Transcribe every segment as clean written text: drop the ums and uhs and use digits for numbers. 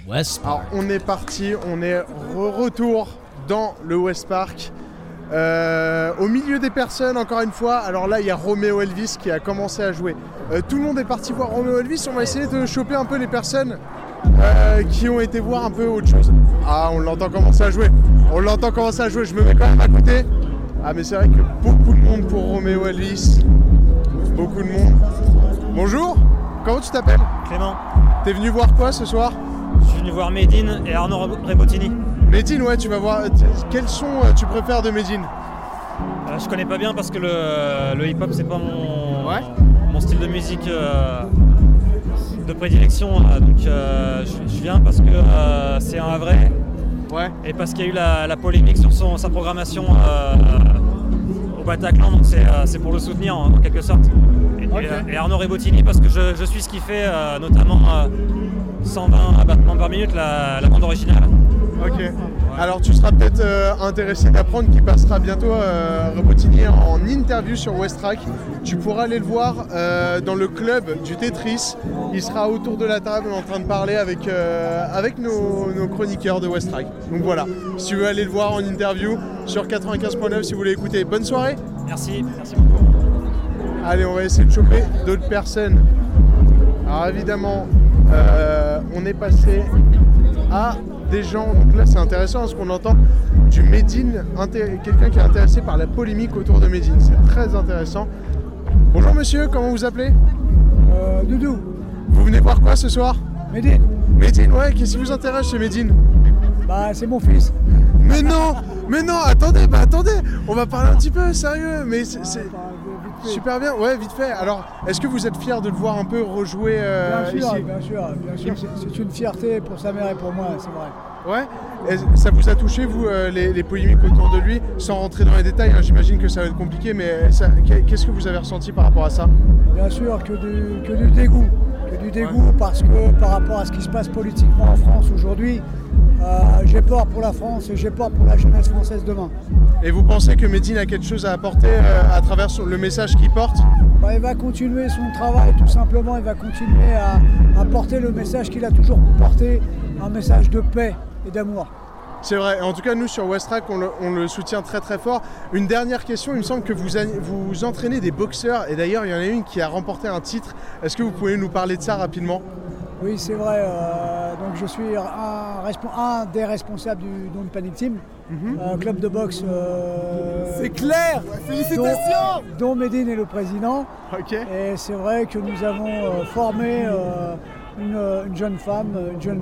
West Alors Park. on est parti, on est retour dans le West Park. Au milieu des personnes, encore une fois. Alors là, il y a Romeo Elvis qui a commencé à jouer. Tout le monde est parti voir Romeo Elvis. On va essayer de choper un peu les personnes qui ont été voir un peu autre chose. Ah, on l'entend commencer à jouer. Je me mets quand même à côté. Ah, mais c'est vrai que beaucoup de monde pour Romeo Elvis. Beaucoup de monde. Bonjour, comment tu t'appelles ? Clément. T'es venu voir quoi ce soir ? Je suis venu voir Medine et Arnaud Rebottini. Medine, ouais, tu vas voir. Quels sons tu préfères de Medine ? Je connais pas bien parce que le hip-hop c'est pas mon style de musique de prédilection. Donc je viens parce que c'est un vrai. Ouais. Et parce qu'il y a eu la polémique sur sa programmation au Bataclan, donc c'est pour le soutenir en quelque sorte. Et Arnaud Rebottini parce que je suis ce qu'il fait, notamment 120 battements par minute, la bande originale. Ok. Alors tu seras peut-être intéressé d'apprendre qu'il passera bientôt Rebottini en interview sur West Track. Tu pourras aller le voir dans le club du Tetris. Il sera autour de la table en train de parler avec nos chroniqueurs de West Track. Donc voilà, si tu veux aller le voir en interview sur 95.9 si vous voulez écouter. Bonne soirée. Merci beaucoup. Allez, on va essayer de choper d'autres personnes. Alors évidemment, on est passé à des gens, donc là c'est intéressant ce qu'on entend du Medine, quelqu'un qui est intéressé par la polémique autour de Medine, c'est très intéressant. Bonjour monsieur, comment vous appelez ? Doudou. Vous venez voir quoi ce soir ? Medine. Medine, ouais, qu'est-ce qui vous intéresse chez Medine ? Bah c'est mon fils. Mais non, attendez, on va parler un petit peu sérieux, mais c'est super bien, ouais, vite fait. Alors, est-ce que vous êtes fiers de le voir un peu rejouer ici ? Bien sûr. C'est une fierté pour sa mère et pour moi, c'est vrai. Ouais. Et ça vous a touché, vous, les polémiques autour de lui, sans rentrer dans les détails, hein, j'imagine que ça va être compliqué, mais qu'est-ce que vous avez ressenti par rapport à ça ? Bien sûr que du dégoût. Parce que par rapport à ce qui se passe politiquement en France aujourd'hui, j'ai peur pour la France et j'ai peur pour la jeunesse française demain. Et vous pensez que Medine a quelque chose à apporter à travers le message qu'il porte ? Il va continuer son travail tout simplement, il va continuer à porter le message qu'il a toujours porté, un message de paix et d'amour. C'est vrai, en tout cas nous sur West Track on le soutient très très fort. Une dernière question, il me semble que vous entraînez des boxeurs et d'ailleurs il y en a une qui a remporté un titre. Est-ce que vous pouvez nous parler de ça rapidement ? Oui c'est vrai, donc je suis un des responsables du Don't Panic Team, club de boxe. C'est clair, félicitations ! Dont Medine est le président. Ok. Et c'est vrai que nous avons formé une jeune femme,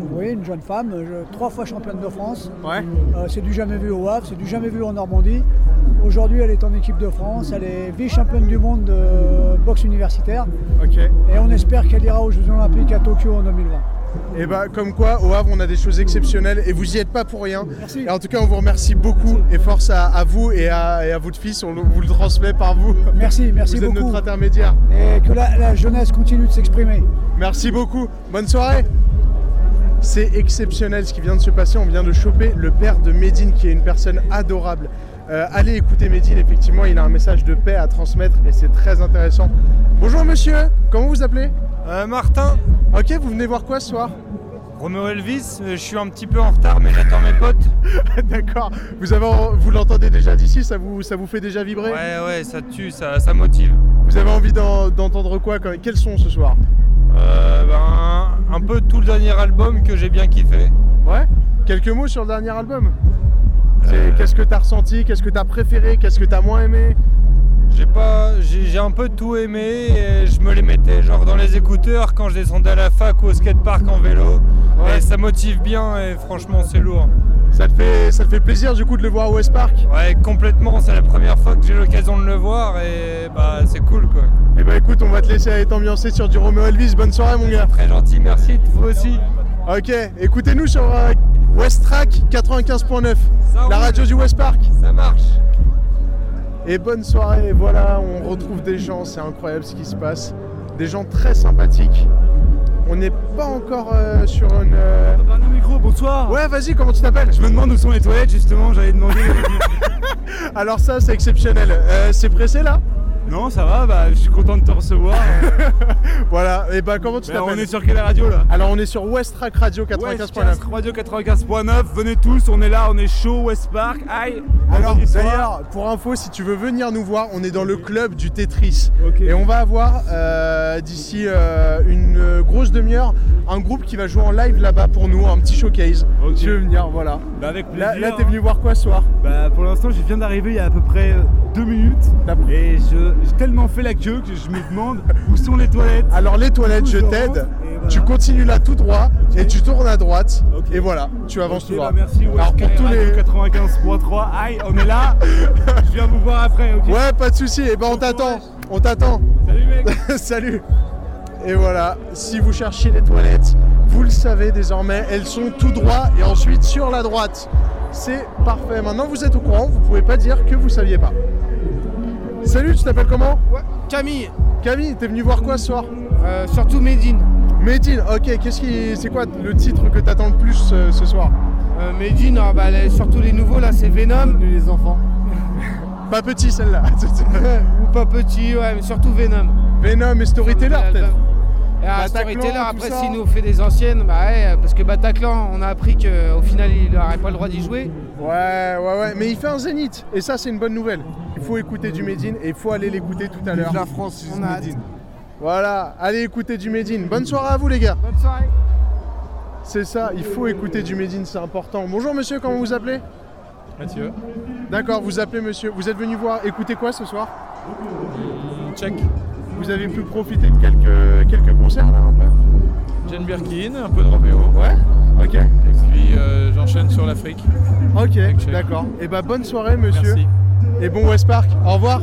3 fois championne de France. Ouais. C'est du jamais vu au Havre, c'est du jamais vu en Normandie. Aujourd'hui, elle est en équipe de France, elle est vice-championne du monde de boxe universitaire. Ok. Et on espère qu'elle ira aux Jeux Olympiques à Tokyo en 2020. Et bah comme quoi au Havre on a des choses exceptionnelles et vous y êtes pas pour rien. Merci. Et en tout cas on vous remercie beaucoup. Merci. Et force à vous et à votre fils, on vous le transmet par vous. Merci vous beaucoup. Vous êtes notre intermédiaire. Et que la jeunesse continue de s'exprimer. Merci beaucoup, bonne soirée. C'est exceptionnel ce qui vient de se passer, on vient de choper le père de Medine qui est une personne adorable. Allez écouter Medine, effectivement il a un message de paix à transmettre et c'est très intéressant. Bonjour monsieur, comment vous appelez ? Martin. Ok, vous venez voir quoi ce soir ? Romeo Elvis, je suis un petit peu en retard mais j'attends mes potes. D'accord, vous l'entendez déjà d'ici, ça vous fait déjà vibrer ? Ouais, ça tue, ça motive. Vous avez envie d'entendre quoi ? Quels sont ce soir ? Un peu tout le dernier album que j'ai bien kiffé. Ouais ? Quelques mots sur le dernier album ? Qu'est-ce que t'as ressenti ? Qu'est-ce que t'as préféré ? Qu'est-ce que t'as moins aimé ? J'ai un peu tout aimé et je me les mettais genre dans les écouteurs quand je descendais à la fac ou au skatepark en vélo. Ouais. Et ça motive bien et franchement c'est lourd. Ça te fait plaisir du coup de le voir au West Park ? Ouais, complètement, c'est la première fois que j'ai l'occasion de le voir et c'est cool quoi. Et écoute, on va te laisser aller t'ambiancer sur du Romeo Elvis, bonne soirée mon gars. Très gentil, merci, vous aussi. Ok, écoutez-nous sur West Track 95.9, la radio du West Park. Ça marche. Et bonne soirée, voilà, on retrouve des gens, c'est incroyable ce qui se passe. Des gens très sympathiques. On n'est pas encore sur une... Un micro, bonsoir. Ouais, vas-y, comment tu t'appelles ? Je me demande où sont les toilettes, justement, j'allais demander. Alors ça, c'est exceptionnel. C'est pressé là ? Non, ça va, je suis content de te recevoir. Voilà, et comment tu t'appelles? On est sur quelle radio là? Alors on est sur Westrack Radio 95.9. Radio 95.9, venez tous, on est là, on est chaud, West Park, aïe. Alors d'ailleurs, pour info, si tu veux venir nous voir, on est dans le club du Tetris. Okay. Et on va avoir d'ici une grosse demi-heure un groupe qui va jouer en live là-bas pour nous, un petit showcase. Okay. Tu veux venir, voilà. Avec plaisir. Là t'es venu voir quoi ce soir? Pour l'instant, je viens d'arriver il y a à peu près 2 minutes. Et j'ai tellement fait la queue que je me demande où sont les toilettes. Alors les toilettes, je t'aide. Voilà. Tu continues là tout droit et tu tournes à droite. Et voilà, tu avances tout droit. Merci, alors pour tous les 95.3, aïe, on est là. Je viens vous voir après, ok? Ouais, pas de souci. Et on t'attend. On t'attend. Salut mec. Salut. Et voilà, si vous cherchez les toilettes, vous le savez désormais, elles sont tout droit et ensuite sur la droite. C'est parfait. Maintenant vous êtes au courant, vous pouvez pas dire que vous saviez pas. Salut, tu t'appelles comment? Ouais, Camille. Camille, t'es venu voir quoi ce soir? Surtout Medine. Medine, ok, c'est quoi le titre que t'attends le plus ce soir? Medine, surtout les nouveaux là, c'est Venom. Les enfants. Pas petit celle-là. Ou pas petit, ouais, mais surtout Venom. Venom et Storyteller peut-être. Storyteller, après s'il nous fait des anciennes, parce que Bataclan, on a appris qu'au final il n'aurait pas le droit d'y jouer. Ouais, mais il fait un zénith et ça c'est une bonne nouvelle. Il faut écouter du Medine et il faut aller l'écouter tout à l'heure. La France, on a Medine. Voilà, allez écouter du Medine. Bonne soirée à vous les gars. Bonne soirée. C'est ça, il faut écouter du Medine, c'est important. Bonjour monsieur, comment vous vous appelez? Mathieu. D'accord, vous appelez monsieur. Vous êtes venu voir, écouter quoi ce soir? Check. Vous avez pu profiter de quelques concerts là un peu? Jane Birkin, un peu de Roméo. Ouais. Ok. Et puis j'enchaîne sur l'Afrique. Ok, d'accord. Et bonne soirée monsieur. Merci. Et bon West Park, au revoir.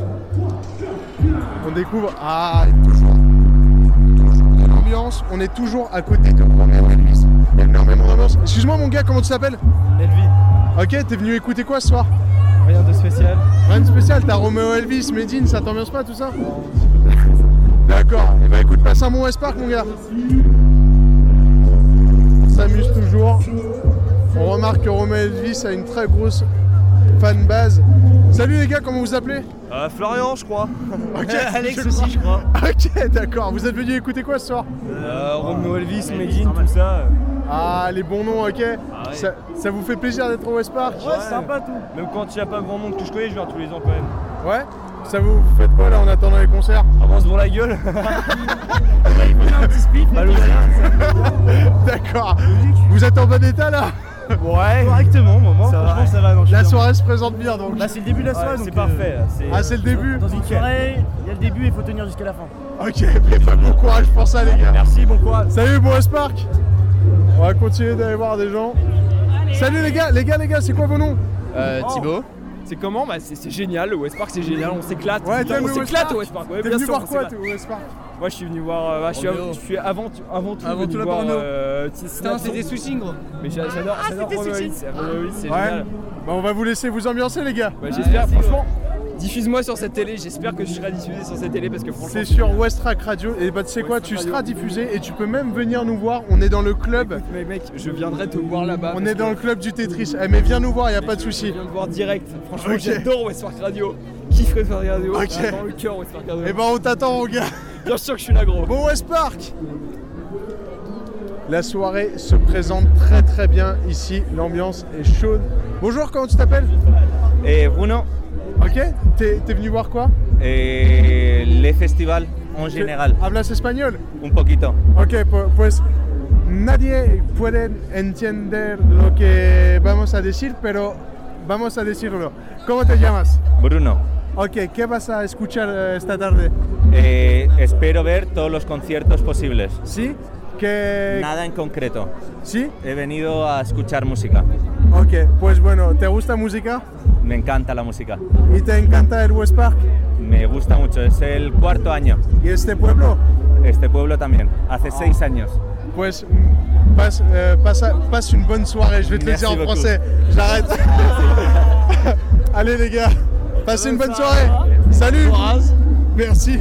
On découvre. Toujours l'ambiance. On est toujours à côté de Roméo Elvis. Il y a énormément d'ambiance. Excuse-moi mon gars, comment tu t'appelles? Elvin. Ok, t'es venu écouter quoi ce soir? Rien de spécial. Rien de spécial, t'as Roméo Elvis, Medine, ça t'ambiance pas tout ça? D'accord, et écoute, passe un bon West Park mon gars. On s'amuse toujours. On remarque que Roméo Elvis a une très grosse fanbase. Salut les gars, comment vous appelez? Florian je crois. Ok, Alex aussi je crois. Ok, d'accord, vous êtes venu écouter quoi ce soir? Roméo Elvis, Medine, tout ça. Ah, les bons noms, ok. Ah, ouais. Ça vous fait plaisir d'être au West Park? Ouais, c'est sympa tout. Même quand il n'y a pas grand monde que je connais, je viens tous les ans quand même. Ouais. Ça vous faites quoi là en attendant les concerts? Avance pour la gueule. Un petit speed. D'accord. Vous êtes en bon état là? Ouais. Correctement, moi. Franchement, ça va. Non, la soirée se présente bien donc. Là, c'est le début de la soirée. C'est parfait. C'est le début? Dans une soirée, il y a le début et il faut tenir jusqu'à la fin. Ok, bon courage pour ça les gars. Merci, bon courage. Salut, bon West Park. On va continuer d'aller voir des gens. Salut les gars, c'est quoi vos noms? Thibaut. C'est comment? C'est génial, le West Park c'est génial, on s'éclate. Ouais, on s'éclate au West Park. Ouais, t'es venu voir quoi au West Park? Moi je suis venu voir, je suis avant tout venu voir C'était Switching gros. Mais j'adore Roméo Elvis, c'est génial. On va vous laisser vous ambiancer les gars. J'espère, franchement, diffuse-moi sur cette télé, j'espère que je serai diffusé sur cette télé parce que franchement... C'est sur Westrack Radio et tu sais quoi, tu seras diffusé et tu peux même venir nous voir, on est dans le club. Écoute, mais mec, je viendrai te voir là-bas. On est dans le club du Tetris, mais viens nous voir, y a pas de souci. Je viens te voir direct, franchement j'adore West Park Radio. Kiffe West Park Radio, dans le cœur West Park Radio. Et on t'attend mon gars. Bien sûr que je suis là gros. Bon West Park. La soirée se présente très très bien ici, l'ambiance est chaude. Bonjour, comment tu t'appelles? Bruno. Ok, t'es venu voir quoi? Les festivals en général. ¿Hablas español? Un poquito. Ok, pues nadie puede entender lo que vamos a decir, pero vamos a decirlo. ¿Cómo te llamas? Bruno. Ok, ¿qué vas a escuchar esta tarde? Espero ver todos los conciertos posibles. ¿Sí? Nada en concreto. ¿Sí? He venido a escuchar música. Ok, pues bueno, ¿te gusta música? Me encanta la música. ¿Y te encanta el West Park? Me gusta mucho, es el 4º año. ¿Y este pueblo? Este pueblo también, hace 6 años. Pues passe une bonne soirée, je vais te le dire en français. J'arrête. Allez les gars, passez une bonne soirée. Salut. Merci.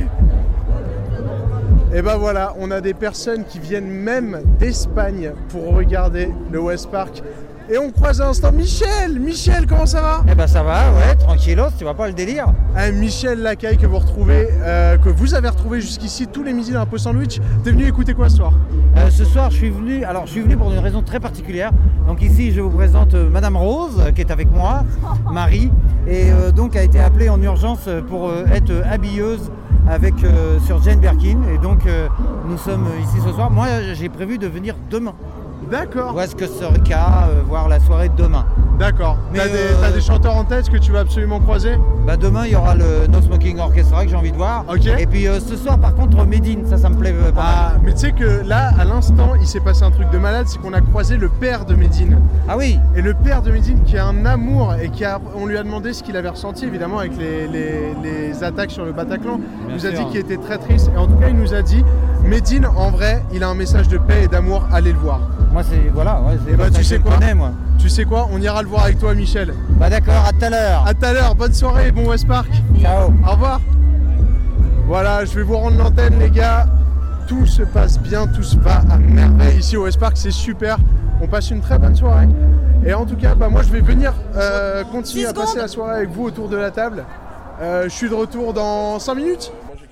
Et voilà, on a des personnes qui viennent même d'Espagne pour regarder le West Park. Et on croise à l'instant Michel. Michel, comment ça va? Eh ben ça va, ouais, tranquillos, tu vois pas le délire. Michel Lacaille que vous retrouvez, que vous avez retrouvé jusqu'ici tous les midis dans la pause sandwich. T'es venu écouter quoi ce soir? Ce soir, je suis venu pour une raison très particulière. Donc ici, je vous présente Madame Rose, qui est avec moi, Marie, et donc a été appelée en urgence pour être habilleuse sur Jane Birkin. Et donc, nous sommes ici ce soir. Moi, j'ai prévu de venir demain. D'accord. Où est-ce que ce cas voir la soirée de demain? D'accord. T'as des chanteurs en tête que tu vas absolument croiser? Bah demain il y aura le No Smoking Orchestra que j'ai envie de voir. Ok. Et puis ce soir par contre Medine, ça me plaît pas mal. Mais tu sais que là à l'instant il s'est passé un truc de malade, c'est qu'on a croisé le père de Medine. Ah oui. Et le père de Medine qui a un amour et on lui a demandé ce qu'il avait ressenti évidemment avec les attaques sur le Bataclan. Il nous a dit qu'il était très triste et en tout cas il nous a dit Medine en vrai il a un message de paix et d'amour, allez le voir. Moi c'est voilà, ouais, c'est bah, tu sais quoi connais, moi. Tu sais quoi, on ira le voir avec toi Michel. Bah d'accord, à tout à l'heure. À tout à l'heure, bonne soirée et bon West Park. Ciao. Au revoir. Voilà, je vais vous rendre l'antenne les gars. Tout se passe bien, tout se va à merveille. Ici au West Park, c'est super. On passe une très bonne soirée. Et en tout cas, bah, moi je vais venir continuer à passer la soirée avec vous autour de la table. Je suis de retour dans 5 minutes.